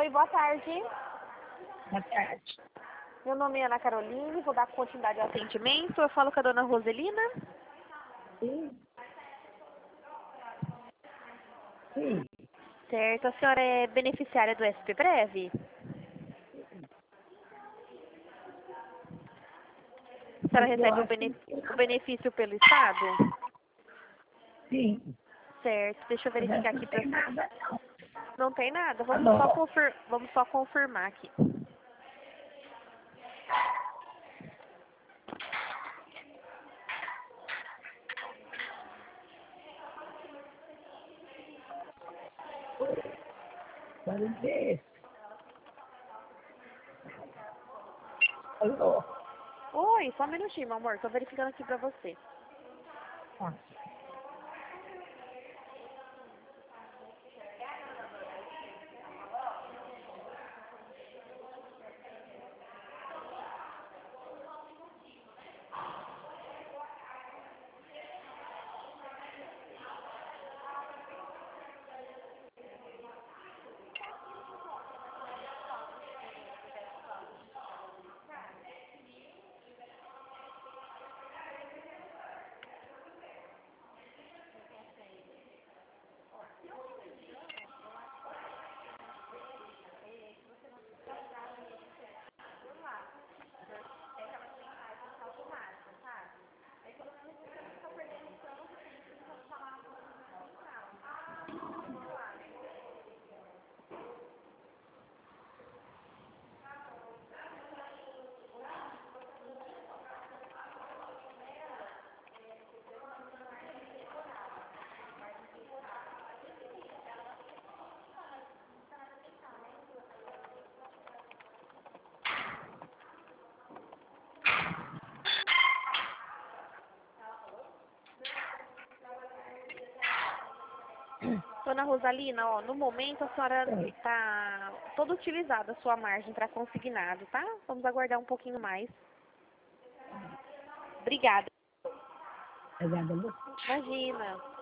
Oi, boa tarde. Boa tarde. Meu nome é Ana Caroline, vou dar continuidade ao atendimento. Eu falo com a dona Roselina. Sim. Sim. Certo, a senhora é beneficiária do SP Prev? A senhora recebe o benefício pelo Estado? Sim. Certo, deixa eu verificar aqui pra... Não tem nada, não. Não tem nada? Alô? Vamos só confirmar aqui. Pode ver. Alô? Oi, só um minutinho, meu amor. Tô verificando aqui pra você. Ah, Dona Rosalina, ó, no momento a senhora oi. tá toda utilizada a sua margem para consignado, tá? Vamos aguardar um pouquinho mais. Obrigada. Obrigada a você. Imagina.